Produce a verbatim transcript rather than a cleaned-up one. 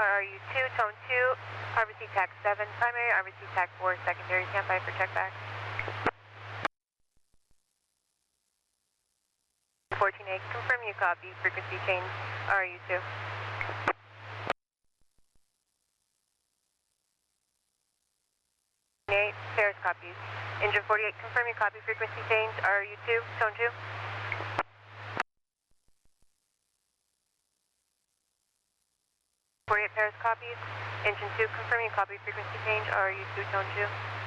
R U two, tone two, R V C tac seven, primary, R V C tac four, secondary, standby for check back. fourteen eight, confirm you copy, frequency change, R U two. eight, Paris copies. Engine forty-eight, confirm you copy, frequency change, R U two, tone two. forty-eight Paris copies. Engine two, confirm you copy, frequency change, R U two, tone two.